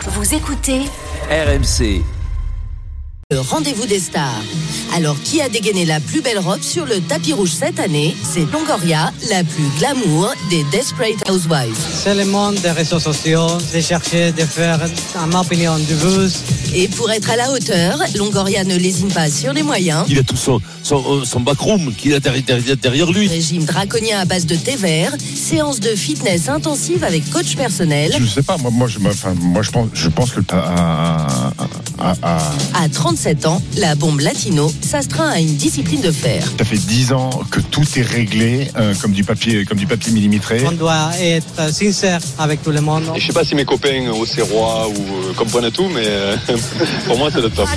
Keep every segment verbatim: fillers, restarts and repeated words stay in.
Vous écoutez R M C. Le rendez-vous des stars. Alors, qui a dégainé la plus belle robe sur le tapis rouge cette année? C'est Longoria, la plus glamour des Desperate Housewives. C'est le monde des réseaux sociaux, de chercher de faire, à ma opinion, du buzz. Et pour être à la hauteur, Longoria ne lésine pas sur les moyens. Il a tout son, son, son backroom qu'il a derrière, derrière lui. Régime draconien à base de thé vert, séance de fitness intensive avec coach personnel. Je sais pas, moi, moi, je, enfin, moi je, pense, je pense que t'as à, à, à, à trente-sept ans, la bombe latino s'astreint à une discipline de fer. Ça fait dix ans que tout est réglé euh, comme du papier, comme du papier millimétré. On doit être sincère avec tout le monde. Et je sais pas si mes copains au Serrois ou euh, comprennent tout, mais euh, pour moi c'est le top.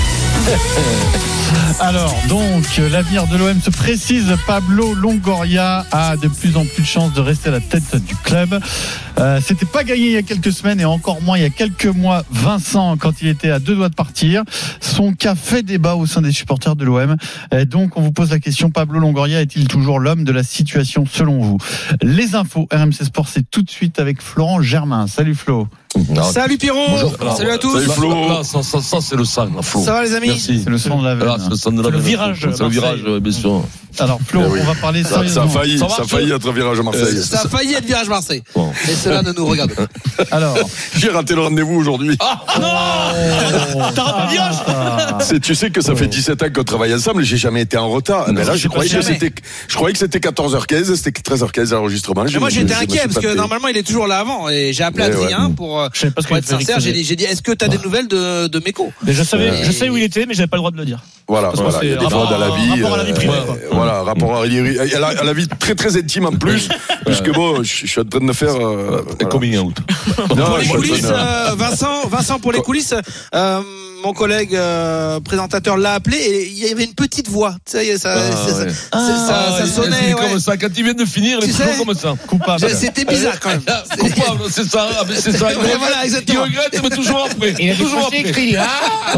Alors, donc, l'avenir de l'O M se précise. Pablo Longoria a de plus en plus de chances de rester à la tête du club. Euh, c'était pas gagné il y a quelques semaines et encore moins il y a quelques mois, Vincent, quand il était à deux doigts de partir. Son cas fait débat au sein des supporters de l'O M. Et donc, on vous pose la question, Pablo Longoria est-il toujours l'homme de la situation selon vous? Les infos R M C Sport, c'est tout de suite avec Florent Germain. Salut Flo. Non. Salut Pierrot. Bonjour. Salut à tous. Salut Flo. Là, ça, ça, ça, c'est le sang, là, Flo. Ça va les amis? Merci. C'est le sang de la veine. Là, c'est le sang de la veine. C'est le virage. C'est le virage, bien sûr. Alors Flo, oui. on va parler ça, sérieusement. ça a failli, ça, ça a failli être virage à Marseille. Euh, ça a failli être virage Marseille. Bon. Et cela ne nous regarde pas. Alors, j'ai raté le rendez-vous aujourd'hui. Ah non. T'as raté le virage. C'est, tu sais que ça fait dix-sept ans qu'on travaille ensemble et j'ai jamais été en retard. Non, mais là, je croyais que c'était, je croyais que c'était quatorze heures quinze, c'était treize heures quinze l'enregistrement. Mais moi, j'étais inquiet parce que normalement, il est toujours là avant et j'ai appelé Adrien pour, pour être sincère. J'ai dit, j'ai dit, est-ce que t'as des nouvelles de, de Meko? Je savais, je sais où il était, mais j'avais pas le droit de le dire. Voilà, voilà. Il y a des fois dans la vie. Rapport à la vie privée. Voilà, rapport à à la vie très très intime en plus, puisque bon, je suis en train de faire un coming out. Pour les coulisses, Vincent, Vincent, pour les coulisses. Mon collègue euh, présentateur l'a appelé et il y avait une petite voix. Tu sais, ça, ah, ça, ouais. ça, ah, ça, ça sonnait. C'est ouais. Comme ça. Quand il vient de finir, il est toujours comme ça. Coupable. C'était bizarre quand même. Coupable, c'est ça. C'est ça. Ouais, voilà, exactement. Il regrette, mais toujours après. Il a toujours après. Écrit, ah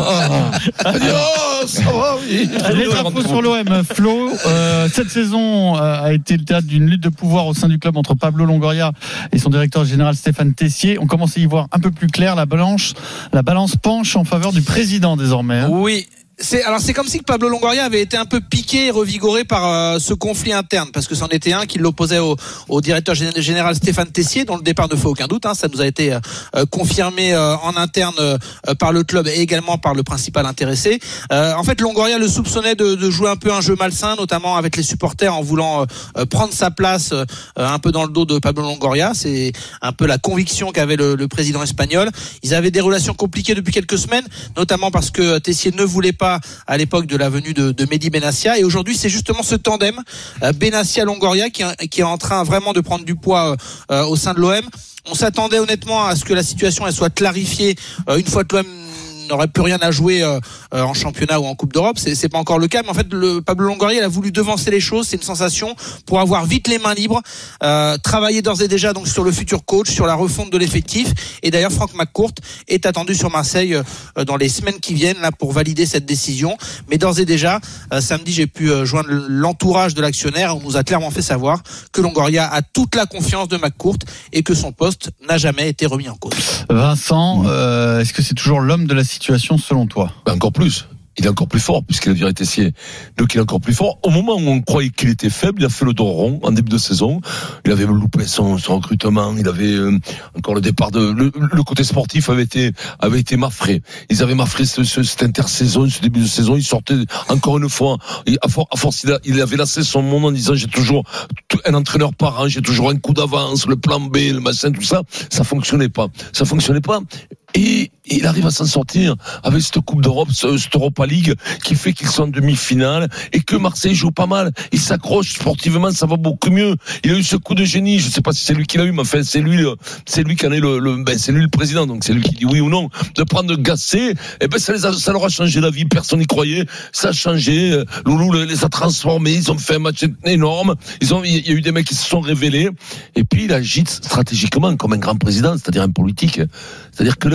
oh, ça va, oui. Les infos sur l'O M. Flo, euh, cette saison euh, a été le théâtre d'une lutte de pouvoir au sein du club entre Pablo Longoria et son directeur général Stéphane Tessier. On commence à y voir un peu plus clair. La balance, la balance penche en faveur du président désormais. Hein. Oui. C'est, alors c'est comme si que Pablo Longoria avait été un peu piqué et revigoré par euh, ce conflit interne, parce que c'en était un qui l'opposait au, au directeur général Stéphane Tessier, dont le départ ne fait aucun doute, hein, ça nous a été euh, confirmé euh, en interne euh, par le club et également par le principal intéressé. Euh, en fait, Longoria le soupçonnait de, de jouer un peu un jeu malsain, notamment avec les supporters, en voulant euh, prendre sa place euh, un peu dans le dos de Pablo Longoria. C'est un peu la conviction qu'avait le, le président espagnol. Ils avaient des relations compliquées depuis quelques semaines, notamment parce que Tessier ne voulait pas à l'époque de la venue de, de Mehdi Benassia, et aujourd'hui c'est justement ce tandem euh, Benassia-Longoria qui, qui est en train vraiment de prendre du poids euh, au sein de l'O M. On s'attendait honnêtement à ce que la situation elle soit clarifiée euh, une fois que l'O M n'aurait plus rien à jouer euh, euh, en championnat ou en Coupe d'Europe. C'est, c'est pas encore le cas, mais en fait, le Pablo Longoria, il a voulu devancer les choses. C'est une sensation pour avoir vite les mains libres, euh, travailler d'ores et déjà donc sur le futur coach, sur la refonte de l'effectif. Et d'ailleurs, Franck McCourt est attendu sur Marseille euh, dans les semaines qui viennent là pour valider cette décision. Mais d'ores et déjà, euh, samedi, j'ai pu euh, joindre l'entourage de l'actionnaire. On nous a clairement fait savoir que Longoria a toute la confiance de McCourt et que son poste n'a jamais été remis en cause. Vincent, euh, est-ce que c'est toujours l'homme de la situation selon toi? Ben encore plus. Il est encore plus fort puisqu'il a viré Tessier. Donc il est encore plus fort. Au moment où on croyait qu'il était faible, il a fait le dos rond en début de saison. Il avait loupé son, son recrutement. Il avait euh, encore le départ de le, le côté sportif avait été avait été mafré. Ils avaient mafré ce, ce, cette intersaison, ce début de saison. Il sortait encore une fois. Et à, for, à force, il, a, il avait lassé son monde en disant j'ai toujours un entraîneur par an, j'ai toujours un coup d'avance, le plan B, le machin, tout ça. Ça fonctionnait pas. Ça fonctionnait pas. Et il arrive à s'en sortir avec cette Coupe d'Europe, cette Europa League qui fait qu'ils sont en demi-finale et que Marseille joue pas mal. Il s'accroche sportivement, ça va beaucoup mieux. Il a eu ce coup de génie, je sais pas si c'est lui qui l'a eu, mais enfin c'est lui, c'est lui qui en est le, le ben c'est lui le président, donc c'est lui qui dit oui ou non. De prendre Gasset, et ben ça les a, ça leur a changé la vie. Personne n'y croyait, ça a changé. Loulou les a transformés, ils ont fait un match énorme. Ils ont, il y a eu des mecs qui se sont révélés. Et puis il agite stratégiquement comme un grand président, c'est-à-dire un politique. C'est-à-dire que le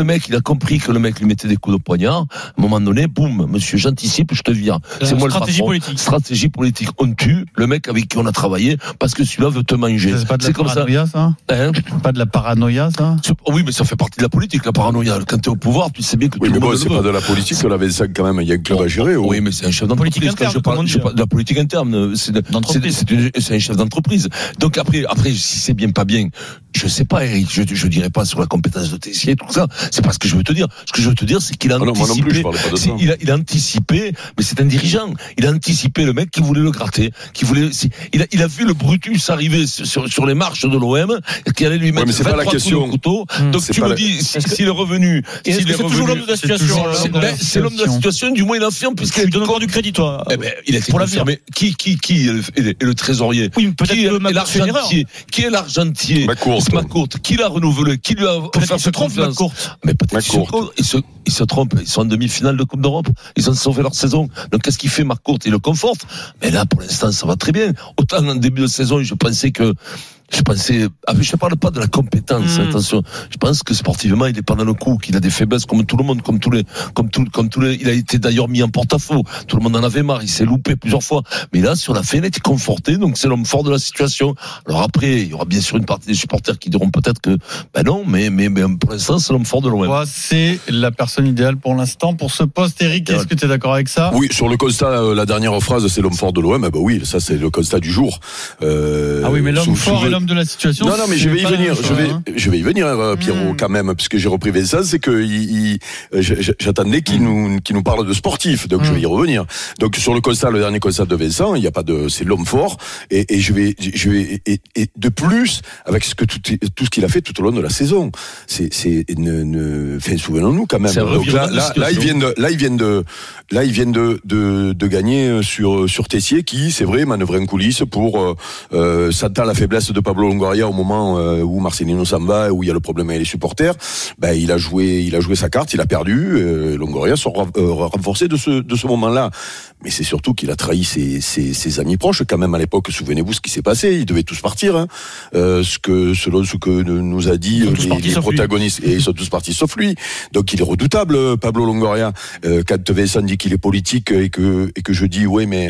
mec, il a compris que le mec lui mettait des coups de poignard. À un moment donné, boum, monsieur, j'anticipe, je te vire. C'est moi le patron. Stratégie politique. Stratégie politique. On tue le mec avec qui on a travaillé parce que celui-là veut te manger. C'est pas de la C'est comme ça. paranoïa, ça Hein Pas de la paranoïa, ça Oui, mais ça fait partie de la politique, la paranoïa. Quand t'es au pouvoir, tu sais bien que Oui, tout mais le bon, monde c'est le pas veut. de la politique que la Vincent, quand même. Il y a un club à gérer. Oui, mais c'est un chef d'entreprise. Politique Quand je interne, parle, comment je dire. parle de la politique interne. C'est, de- D'entreprise. c'est, c'est, une- c'est un chef d'entreprise. Donc après, après, si c'est bien pas bien, je sais pas, Eric. Je, je dirais pas sur la compétence de Tessier, tout ça. C'est pas ce que je veux te dire. Ce que je veux te dire, c'est qu'il a Ah non, moi non plus, je anticipé. parlais pas de c'est- ça. il a, il a anticipé, mais c'est un dirigeant. Il a anticipé le mec qui voulait le gratter, qui voulait. c'est- Il a, il a vu le Brutus arriver sur, sur les marches de l'O M, qui allait lui mettre mais c'est pas la vingt-trois coups question. de couteau. Hum, Donc c'est tu pas me la- dis, si- s'il est revenu, Et est-ce s'il que est c'est toujours revenu. l'homme de la c'est toujours situation l'homme euh, C'est, de la ben, c'est l'homme de la situation, du moins il affirme, puisqu'il Tu a donnes encore du crédit, toi. eh ben, il a été Pour l'avenir. confirmé. Qui, qui, qui est le, est le- est le trésorier? Oui, mais peut-être Qui est, que est Macron fait une erreur. l'argentier? Qui est l'argentier? McCourt. C'est McCourt. Qui l'a renouvelé? Qui lui a Peut-être offert qu'il se sa trompe, confiance? McCourt. Mais peut-être qu'il se McCourt. trompe. Ils se, ils se trompent. Ils sont en demi-finale de Coupe d'Europe. Ils ont sauvé leur saison. Donc, qu'est-ce qu'il fait, McCourt? Il le conforte. Mais là, pour l'instant, ça va très bien. Autant en début de saison, je pensais que, je pensais, ah, mais je ne parle pas de la compétence, Mmh. attention. Je pense que sportivement, il est pas dans le coup, qu'il a des faiblesses comme tout le monde, comme tous les, comme tout, comme tous les, il a été d'ailleurs mis en porte-à-faux. Tout le monde en avait marre, il s'est loupé plusieurs fois. Mais là, sur la fin, il a été conforté, donc c'est l'homme fort de la situation. Alors après, il y aura bien sûr une partie des supporters qui diront peut-être que, ben non, mais, mais, mais pour l'instant, c'est l'homme fort de l'O M. Toi, c'est la personne idéale pour l'instant pour ce poste. Eric, est-ce que tu es d'accord avec ça? Oui, sur le constat, euh, la dernière phrase, c'est l'homme fort de l'O M. Eh ben oui, ça c'est le constat du jour. Euh, Ah oui, mais l'homme sous- fort sous- et l'homme de la situation. Non, non, mais je c'est vais y pas la venir. même Je chose, vais, hein. je vais y venir, euh, Pierrot, Mm. quand même, puisque j'ai repris Vincent, c'est que il, il, je- j'attendais qu'il nous, qu'il nous parle de sportif, donc Mm. je vais y revenir. Donc sur le constat, le dernier constat de Vincent, il n'y a pas de, c'est l'homme fort, et, et je vais, je vais, et, et de plus avec ce que tout, tout ce qu'il a fait tout au long de la saison, c'est, c'est, ne, ne, enfin, souvenons-nous quand même. C'est un Donc là, revirement de là, là, ils situation. viennent de, là, ils viennent de, là, ils viennent de, de, de gagner sur, sur Tessier, qui, c'est vrai, manœuvrait en coulisses pour, euh, euh, sentant la faiblesse de Pablo Longoria au moment euh, où Marcelino s'en va, où il y a le problème avec les supporters. Ben, il a joué, il a joué sa carte, il a perdu. Euh, Longoria sera euh, renforcé de ce, de ce moment-là. Mais c'est surtout qu'il a trahi ses, ses, ses amis proches quand même à l'époque. Souvenez-vous ce qui s'est passé. Ils devaient tous partir. Hein. Euh, ce que, selon ce que nous a dit Ils sont euh, tous les, partis les sauf lui. protagonistes, et ils sont tous partis sauf lui. Donc il est redoutable, Pablo Longoria. Euh, quand Vincent dit qu'il est politique et que et que je dis ouais, mais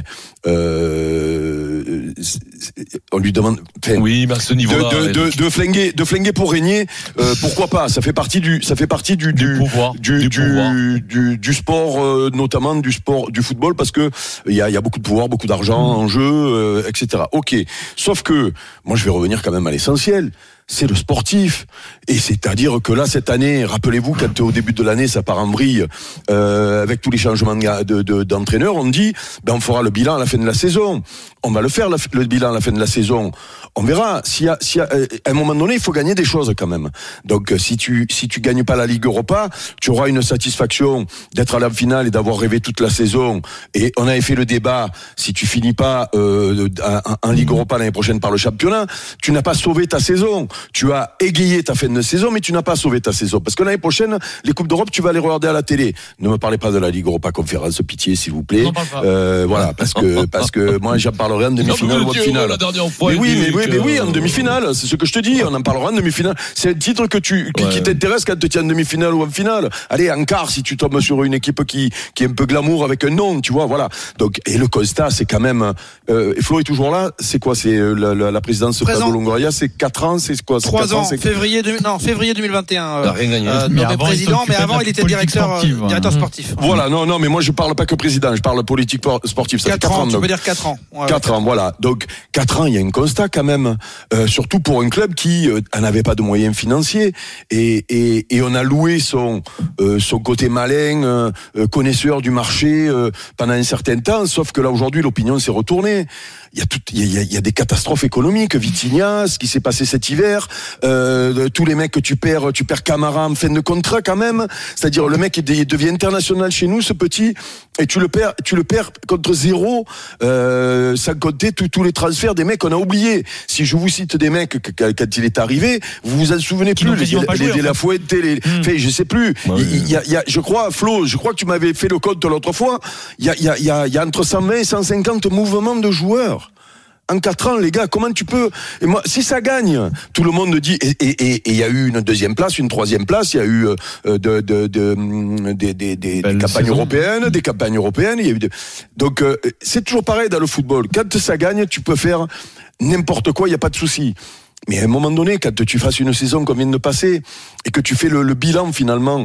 euh, c'est- c'est- on lui demande. enfin, Oui, mais à ce de, niveau-là. de, de, de flinguer, de flinguer pour régner, euh, pourquoi pas? Ça fait partie du, ça fait partie du, Du du, pouvoir, du, du du, pouvoir. du, du sport, euh, notamment du sport, du football, parce que il y a, il y a beaucoup de pouvoir, beaucoup d'argent en jeu, euh, et cetera. Ok. Sauf que, moi, je vais revenir quand même à l'essentiel. C'est le sportif. Et c'est-à-dire que là, cette année, rappelez-vous, quand au début de l'année, ça part en vrille, euh, avec tous les changements de, de, de, d'entraîneur, on dit, ben, on fera le bilan à la fin de la saison. On va le faire, le, le bilan à la fin de la saison. On verra. S'il y a, s'il y a, euh, à un moment donné, il faut gagner des choses quand même. Donc, euh, si tu, si tu gagnes pas la Ligue Europa, tu auras une satisfaction d'être à la finale et d'avoir rêvé toute la saison. Et on avait fait le débat, si tu finis pas, euh, en, en Ligue Europa l'année prochaine par le championnat, tu n'as pas sauvé ta saison. Tu as égayé ta fin de saison, mais tu n'as pas sauvé ta saison. Parce que l'année prochaine, les Coupes d'Europe, tu vas les regarder à la télé. Ne me parlez pas de la Ligue Europa Conférence, pitié, s'il vous plaît. On en parle pas. Euh, voilà, parce que, parce que moi, j'en parlerai en demi-finale ou en finale. La dernière fois, Mais oui, il mais dit oui, que- mais oui, en demi-finale, c'est ce que je te dis, on en parlera en demi-finale. C'est un titre que tu, qui, Ouais. qui t'intéresse quand tu es en demi-finale ou en finale. Allez, en quart, si tu tombes sur une équipe qui, qui est un peu glamour avec un nom, tu vois, voilà. Donc, et le constat, c'est quand même, euh, et Flo est toujours là, c'est quoi, c'est euh, la, la, la présidence de Présent. Pablo Longoria, c'est quatre ans, c'est quoi, c'est Trois quatre ans, c'est- février, deux- non, février deux mille vingt et un. T'as rien gagné. Euh, Mais nommé avant, il président, s'occupait mais de avant la il était politique directeur, euh, sportive, ouais. directeur Mmh. sportif. Voilà, non, non, mais moi je parle pas que président, je parle politique por- sportive. Ça fait Quatre ans, tu donc. peux dire quatre ans. Ouais, Quatre ans, voilà. Donc quatre ans, il y a un constat quand même, euh, surtout pour un club qui euh, n'avait pas de moyens financiers et, et, et on a loué son euh, son côté malin, euh, euh, connaisseur du marché euh, pendant un certain temps. Sauf que là aujourd'hui, l'opinion s'est retournée. Il y a tout, il y a, il y a des catastrophes économiques. Vitinha, ce qui s'est passé cet hiver, euh, tous les mecs que tu perds, tu perds Camara en fin de contrat quand même. C'est-à-dire le mec il de- il devient international chez nous, ce petit, et tu le perds, tu le perds contre zéro, euh, sans compter tous tous les transferts des mecs qu'on a oubliés. Si je vous cite des mecs que- que- quand il est arrivé, vous vous en souvenez Qui plus, n'ont les, quasiment pas les, joué, les en La fait. Fuente, les, Mm. enfin, je sais plus. Ouais, il, il y a, il y a, je crois, Flo, je crois que tu m'avais fait le compte l'autre fois. Il y a, il y a, il y a, il y a entre cent vingt et cent cinquante mouvements de joueurs. En quatre ans, les gars, comment tu peux? Et moi, si ça gagne, tout le monde dit. Et il et, et, y a eu une deuxième place, une troisième place. Il y a eu euh, de, de, de, des, des, des, des campagnes saison. européennes, des campagnes européennes. Il y a eu de... Donc euh, c'est toujours pareil dans le football. Quand ça gagne, tu peux faire n'importe quoi. Il y a pas de souci. Mais à un moment donné, quand tu fasses une saison qu'on vient de passer et que tu fais le, le bilan finalement,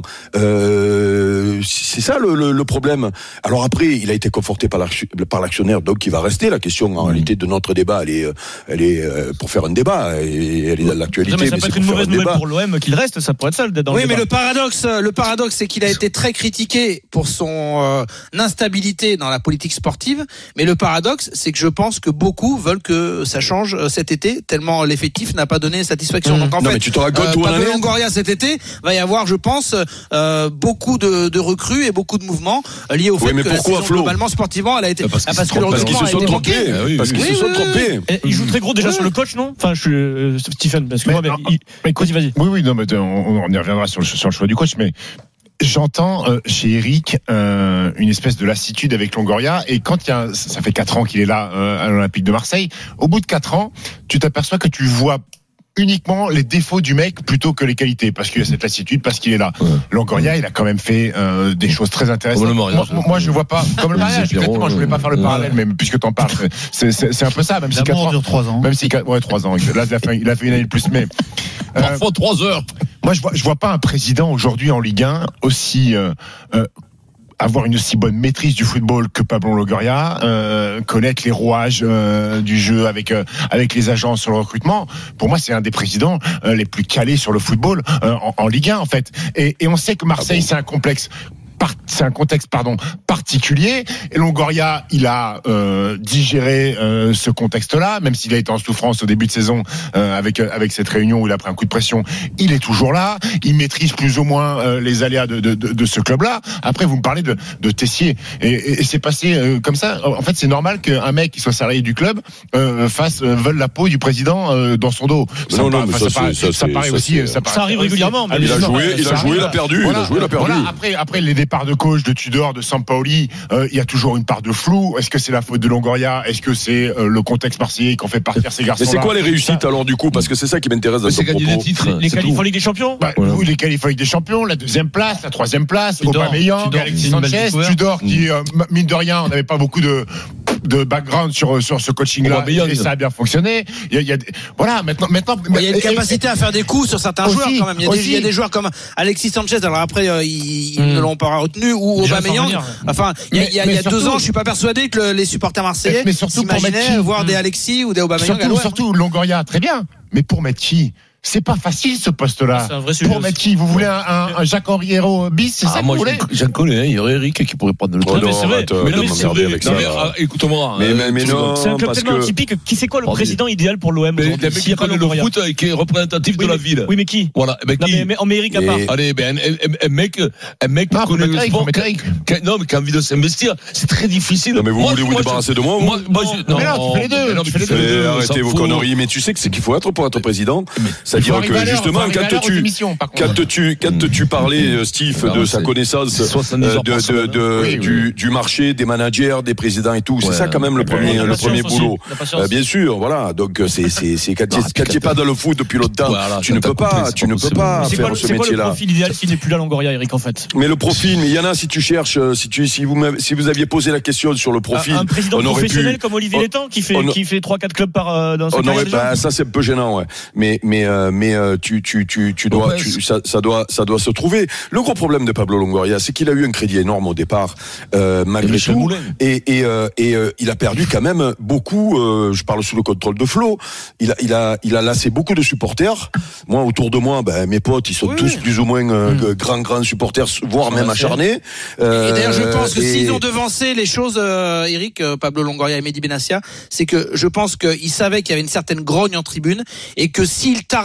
euh, c'est ça le, le, le problème. Alors après, il a été conforté par, par l'actionnaire, donc il va rester. La question en mmh. réalité de notre débat, elle est, elle est pour faire un débat, et elle est dans l'actualité. Non, mais ça mais peut être une mauvaise nouvelle pour l'O M qu'il reste, ça pourrait être ça dans oui, le mais débat. le paradoxe, le paradoxe, c'est qu'il a été très critiqué pour son euh, instabilité dans la politique sportive. Mais le paradoxe, c'est que je pense que beaucoup veulent que ça change cet été, tellement l'effectif n'a pas donné satisfaction. Mmh. Donc en non, fait, mais tu te racontes euh, tout Pablo Longoria cet été va y avoir, je pense, euh, beaucoup de, de recrues et beaucoup de mouvements liés au fait oui, mais que pourquoi, la saison, Flo globalement sportivement, elle a été ah, parce, ah, parce que que le parce qu'ils se sont trompés. Ah, oui, parce oui, qu'ils oui, se sont oui, trompés. Et il joue très gros déjà ouais. sur le coach, non? Enfin, je suis euh, Stephen, parce que mais, moi, mais, non, il... mais, vas-y, vas-y. Oui, oui, non, mais on, on y reviendra sur le, sur le choix du coach, mais. J'entends euh, chez Eric euh, une espèce de lassitude avec Longoria, et quand il y a, ça fait quatre ans qu'il est là euh, à l'Olympique de Marseille, au bout de quatre ans, tu t'aperçois que tu vois uniquement les défauts du mec plutôt que les qualités, parce qu'il a cette lassitude, parce qu'il est là. Ouais. Longoria, il a quand même fait euh, des choses très intéressantes. Comme le mariage. Moi, moi, je vois pas comme le mariage. Exactement, je voulais pas faire le parallèle, mais puisque t'en parles, c'est, c'est, c'est un peu ça. Même si quatre ans, dure trois ans. Même si ouais, trois ans. Là, il a fait, il a fait une année de plus, mais euh, parfois trois heures. Moi, je vois, je vois pas un président aujourd'hui en Ligue un aussi euh, euh, avoir une aussi bonne maîtrise du football que Pablo Longoria, euh, connaître les rouages euh, du jeu avec euh, avec les agents sur le recrutement. Pour moi, c'est un des présidents euh, les plus calés sur le football euh, en, en Ligue un, en fait. Et, et on sait que Marseille, ah bon. c'est un complexe. C'est un contexte pardon particulier, et Longoria il a euh, digéré euh, ce contexte-là, même s'il a été en souffrance au début de saison euh, avec avec cette réunion où il a pris un coup de pression. Il est toujours là, il maîtrise plus ou moins euh, les aléas de, de, de, de ce club-là. Après, vous me parlez de, de Tessier, et, et, et c'est passé euh, comme ça. En fait, c'est normal qu'un mec qui soit salarié du club euh, fasse euh, veuille la peau du président euh, dans son dos. Ça, non, paraît, non, ça, ça, paraît, ça, ça paraît ça, aussi. ça, ça, paraît, ça arrive régulièrement. Mais il a joué, il a joué, il a perdu, voilà, il a joué, il a perdu. Voilà, après, après les départs de coach de Tudor, de Sampaoli, euh, il y a toujours une part de flou. Est-ce que c'est la faute de Longoria? Est-ce que c'est euh, le contexte marseillais qu'on fait partir ces garçons-là? Mais c'est quoi les réussites alors du coup? Parce que c'est ça qui m'intéresse dans ton propos. Des titres, les qualifs en Ligue des Champions. Bah, voilà. Oui, les qualifs en Ligue des Champions, la deuxième place, la troisième place, Aubameyang, Alexis Sanchez, Tudor, qui euh, mine de rien, on n'avait pas beaucoup de de background sur sur ce coaching-là, et ça a bien fonctionné. Il y a, il y a voilà, maintenant maintenant il y a une capacité à faire des coups sur certains aussi, joueurs quand même. Il y, a des, il y a des joueurs comme Alexis Sanchez, alors après euh, ils, ils mmh. ne l'ont pas retenu, ou Aubameyang. Enfin, il y a, il y a, il y a deux ans, je suis pas persuadé que le, les supporters marseillais mais surtout s'imaginaient voir des Alexis ou des Aubameyang. Surtout, surtout Longoria, très bien. Mais pour mettre qui? C'est pas facile ce poste-là. C'est un vrai sujet. Pour mettre qui? Vous voulez un, un, un Jacques-Henri Hérault bis? C'est ah, ça que moi, vous voulez? J'en connais, hein, il y aurait Eric qui pourrait prendre le temps. Oh, non, mais c'est vrai. Mais non, mais c'est vrai. Avec ça, mais, ah, écoute-moi. Mais, mais, mais non, c'est un club tellement que... atypique. Qui c'est quoi le président idéal pour l'O M aujourd'hui? Mais qui connaît le foot et qui est représentatif de la ville. Oui, mais qui? Voilà. Ben qui? Non, mais en Amérique à part. Allez, ben un mec, un mec qui connaît le sport. Non, mais qui a envie de s'investir, c'est très difficile. Non, mais vous voulez vous débarrasser de moi? Moi, non, mais non, tu fais les deux. Tu fais les deux. Arrêtez vos conneries. Mais tu sais que c'est qu'il faut être pour être président. C'est-à-dire que justement, quand tu Quand tu, quand tu parlais, Steve, non, de sa connaissance de, de, de, oui, du, oui. du marché, des managers, des présidents et tout, ouais, c'est ça quand même le premier, le premier boulot. Euh, bien sûr, voilà. Donc c'est, c'est, c'est quand tu n'es pas dans le foot depuis longtemps, voilà, tu ne peux pas, tu ne peux pas faire quoi, ce métier-là. C'est quoi le profil idéal s'il n'est plus là, Longoria, Eric, en fait? Mais le profil, mais il y en a si tu cherches, si tu, si vous, si vous aviez posé la question sur le profil, un président on aurait professionnel pu, comme Olivier Létang qui fait, qui fait trois, quatre clubs par dans sa carrière. Bah, ça c'est un peu gênant, ouais. Mais, mais, mais tu, tu, tu, tu dois, ça, ça doit, ça doit se trouver. Le gros problème de Pablo Longoria, c'est qu'il a eu un crédit énorme au départ, euh, malgré tout, Moulin. et et euh, et euh, il a perdu quand même beaucoup. Euh, je parle sous le contrôle de Flo. Il a il a il a lassé beaucoup de supporters. Moi, autour de moi, ben mes potes, ils sont oui, tous oui. plus ou moins euh, mmh. grands grands supporters, voire ça même acharnés. Euh, et d'ailleurs, je pense que et... s'ils ont devancé les choses, euh, Eric, euh, Pablo Longoria et Mehdi Benassia, c'est que je pense qu'ils savaient qu'il y avait une certaine grogne en tribune, et que s'ils tardaient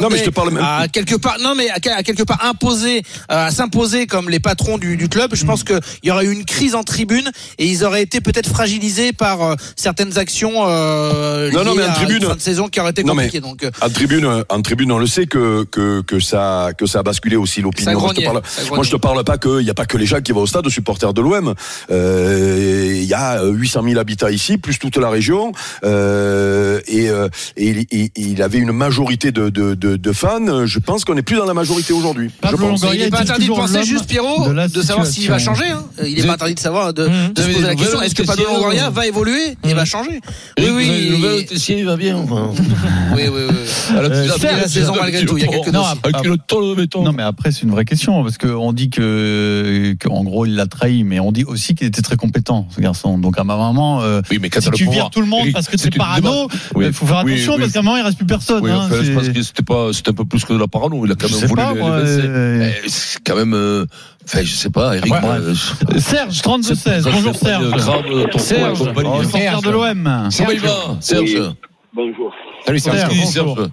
non, mais je te parle même... à quelque part, non mais à, à quelque part imposer, euh, à s'imposer comme les patrons du, du club, je pense que il y aurait eu une crise en tribune et ils auraient été peut-être fragilisés par euh, certaines actions euh, non, non, mais en à tribune, une fin de saison qui aurait été compliquée. Non, donc euh, en tribune, en tribune, on le sait que que que ça que ça a basculé aussi l'opinion. Moi je, te parle, moi je te parle pas que il y a pas que les gens qui vont au stade supporters de l'O M. Il euh, y a huit cent mille habitants ici, plus toute la région, euh, et, euh, et, et, et il avait une majorité de de, de, de fans. Je pense qu'on est plus dans la majorité aujourd'hui. Il n'est pas interdit de penser juste, Pierrot, de, de savoir s'il va changer. Hein. Il n'est pas interdit de savoir, de, mmh. de se poser la question, est-ce que Pablo Longoria va évoluer et va changer? Oui, oui. Le nouvel Tessier va bien. Enfin. Oui, oui, oui. Alors, euh, c'est la saison malgré tout. Il y a quelques dossiers. Avec le temps de béton. Non, mais après, c'est une vraie question parce qu'on dit que, qu'en gros, il l'a trahi, mais on dit aussi qu'il était très compétent, ce garçon. Donc, à ma maman, euh, oui, mais si tu pouvoir, vires tout le monde oui, parce que c'est parano, il oui, faut faire attention oui, parce qu'à un moment, il reste plus personne. Oui, hein, enfin, je pense que c'était pas, c'était un peu plus que de la parano. Il a quand même voulu pas, les, moi, les euh... C'est quand même, euh, enfin, je sais pas, Eric. Ouais. Euh, Serge, trente-deux seize. Bonjour, Serge. Grave, ton Serge, supporter de l'O M. Comment il va, Serge? Bonjour. Salut, Serge. Serge.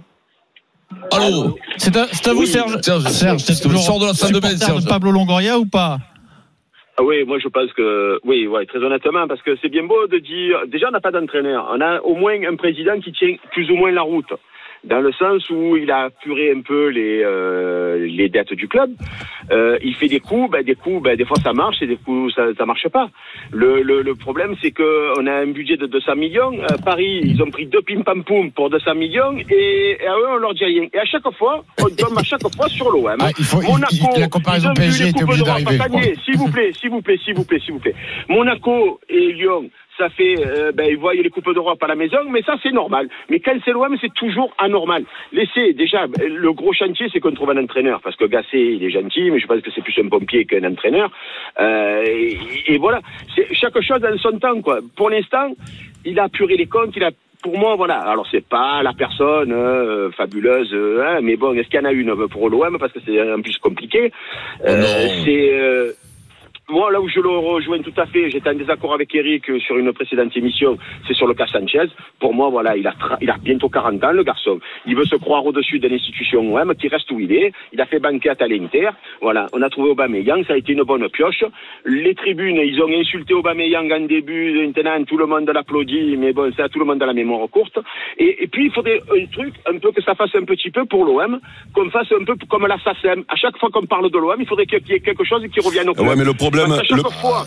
Allô, c'est à, c'est à vous, oui. Serge. Serge, Serge, c'est toujours sort de la salle de bain, Serge. De Pablo Longoria ou pas? Ah oui, moi je pense que oui, ouais, très honnêtement, parce que c'est bien beau de dire. Déjà, on n'a pas d'entraîneur. On a au moins un président qui tient plus ou moins la route, dans le sens où il a apuré un peu les euh, les dettes du club. Euh, il fait des coups, ben des coups, ben des fois ça marche et des coups ça ça marche pas. Le le, le problème c'est que on a un budget de deux cents millions. Euh, Paris, ils ont pris deux pim pam poum pour deux cents millions et, et à eux on leur dit rien. Et à chaque fois, on tombe à chaque fois sur l'O M. Ah, il faut, Monaco, il, il, la comparaison P S G était obligée d'arriver. S'il vous plaît, s'il vous plaît, s'il vous plaît, s'il vous plaît. Monaco et Lyon. Ça fait, euh, ben, ils voient les Coupes d'Europe à la maison, mais ça, c'est normal. Mais quand c'est l'O M, c'est toujours anormal. Laissez, déjà, le gros chantier, c'est qu'on trouve un entraîneur. Parce que Gasset, il est gentil, mais je pense que c'est plus un pompier qu'un entraîneur. Euh, et, et voilà. C'est chaque chose dans son temps, quoi. Pour l'instant, il a apuré les comptes, il a, pour moi, voilà. Alors, c'est pas la personne euh, fabuleuse, euh, hein, mais bon, est-ce qu'il y en a une pour l'O M? Parce que c'est un peu compliqué. Euh, oh c'est... Euh, Moi, là où je le rejoins tout à fait, j'étais en désaccord avec Eric sur une précédente émission, c'est sur le cas Sanchez. Pour moi, voilà, il a, tra- il a bientôt quarante ans, le garçon. Il veut se croire au-dessus de l'institution O M, qui reste où il est. Il a fait banquette à l'Inter. Voilà, on a trouvé Aubameyang, ça a été une bonne pioche. Les tribunes, ils ont insulté Aubameyang en début, maintenant tout le monde l'applaudit, mais bon, ça, tout le monde a la mémoire courte. Et, et puis, il faudrait un truc, un peu que ça fasse un petit peu pour l'O M, qu'on fasse un peu comme la S A C E M. À chaque fois qu'on parle de l'O M, il faudrait qu'il y ait quelque chose qui revienne au club. Ouais, mais le problème, Le...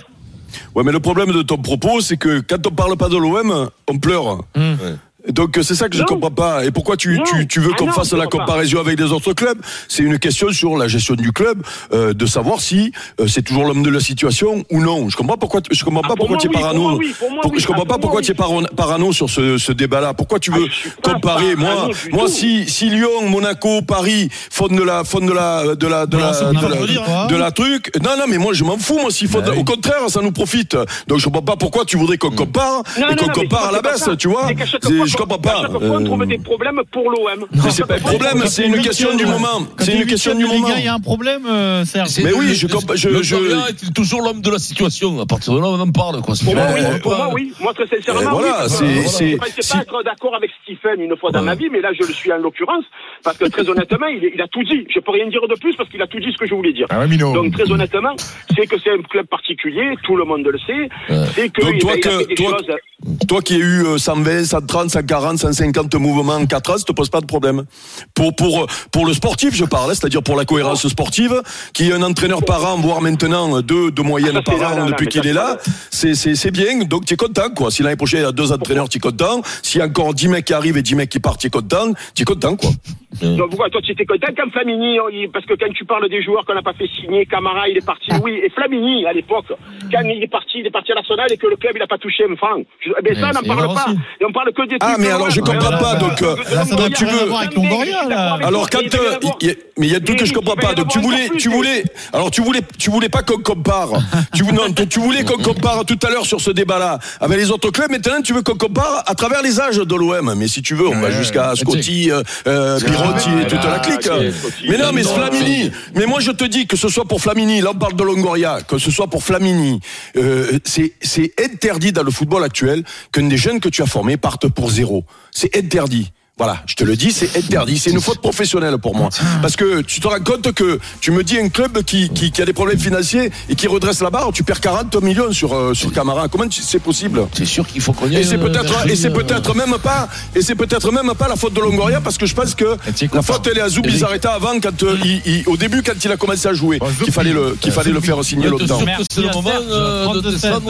Ouais, mais le problème de ton propos, c'est que quand on parle pas de l'O M, on pleure. Mmh. Ouais. Donc c'est ça que je ne comprends pas. Et pourquoi tu, tu, tu veux ah qu'on non, fasse la comparaison pas. avec les autres clubs? C'est une question sur la gestion du club, euh, de savoir si euh, c'est toujours l'homme de la situation ou non. Je comprends pourquoi je comprends pas ah, pourquoi tu es oui, parano. Oui, pour, oui, je comprends ah, pas pourquoi tu es oui. parano sur ce, ce débat-là. Pourquoi tu veux ah, comparer moi moi si si Lyon, Monaco, Paris font de la font de la de la de la de la, de la, de la truc. Non non mais moi je m'en fous moi s'il faut. Au contraire ça nous profite. Donc je comprends pas pourquoi tu voudrais qu'on compare et qu'on compare à la baisse. Tu vois. Je comprends pas. À chaque fois, on trouve des problèmes pour l'O M. Mais c'est pas un problème, c'est une question du moment. C'est une question du moment. Il y a un problème, Serge. Mais oui, je comprends. Le Longoria est toujours l'homme de la situation. À partir de là, on en parle, quoi. Pour moi, oui. Pour moi, oui. Moi, très sincèrement, voilà, oui. C'est, c'est, je ne pensais pas être d'accord avec Stephen une fois dans ma vie, mais là, je le suis en l'occurrence, parce que très honnêtement, il, il a tout dit. Je peux rien dire de plus parce qu'il a tout dit ce que je voulais dire. Ah, Mino. Donc, très honnêtement, c'est que c'est un club particulier, tout le monde le sait. Ouais. C'est que Donc, toi, il, que, a fait des toi, choses. Toi qui as eu cent vingt, cent trente, cent quarante, cent cinquante mouvements en quatre ans, ça te pose pas de problème. Pour, pour, pour le sportif, je parle, c'est-à-dire pour la cohérence sportive, qui est un entraîneur par an, voire maintenant deux de moyenne ah, par an là, depuis qu'il est là, c'est, c'est, c'est bien, donc tu es content, quoi. Si l'année prochaine il y a deux entraîneurs, tu es content. S'il y a encore dix mecs qui arrivent et dix mecs qui partent, tu es content, tu es content, quoi. Donc pourquoi toi tu étais content quand Flamini, parce que quand tu parles des joueurs qu'on n'a pas fait signer, Camara il est parti, oui, et Flamini à l'époque, quand il est parti, il est parti à l'Arsenal et que le club il a pas touché un franc. Eh bien ça on n'en parle pas. Et on parle que des Ah mais alors je comprends pas, donc là, ça tu veux avec Longoria, là. Alors quand euh, y a, mais il y a tout que je comprends pas. Donc tu voulais tu voulais alors tu voulais tu voulais pas qu'on compare. Tu non, tu voulais qu'on compare tout à l'heure sur ce débat-là avec les autres clubs. Maintenant tu veux qu'on compare à travers les âges de l'O M. Mais si tu veux, on va jusqu'à Scotty, euh, Pirotti et toute la clique. Mais non, mais Flamini. Mais moi je te dis que ce soit pour Flamini, là on parle de Longoria, que ce soit pour Flamini, euh, c'est c'est interdit dans le football actuel que des jeunes que tu as formés partent pour zéro. C'est interdit. Voilà, je te le dis, c'est interdit. C'est une faute professionnelle pour moi. Parce que tu te rends compte que tu me dis un club qui, qui, qui a des problèmes financiers et qui redresse la barre, tu perds quarante millions sur, euh, sur Camara. Comment tu, c'est possible? C'est sûr qu'il faut qu'on y ait. Et c'est peut-être, et c'est peut-être même pas, et c'est peut-être même pas la faute de Longoria, parce que je pense que la faute, elle est à Zubizarreta avant, quand, euh, il, il, au début, quand il a commencé à jouer, qu'il fallait le, qu'il fallait le faire signer l'autre temps. C'est le moment de descendre.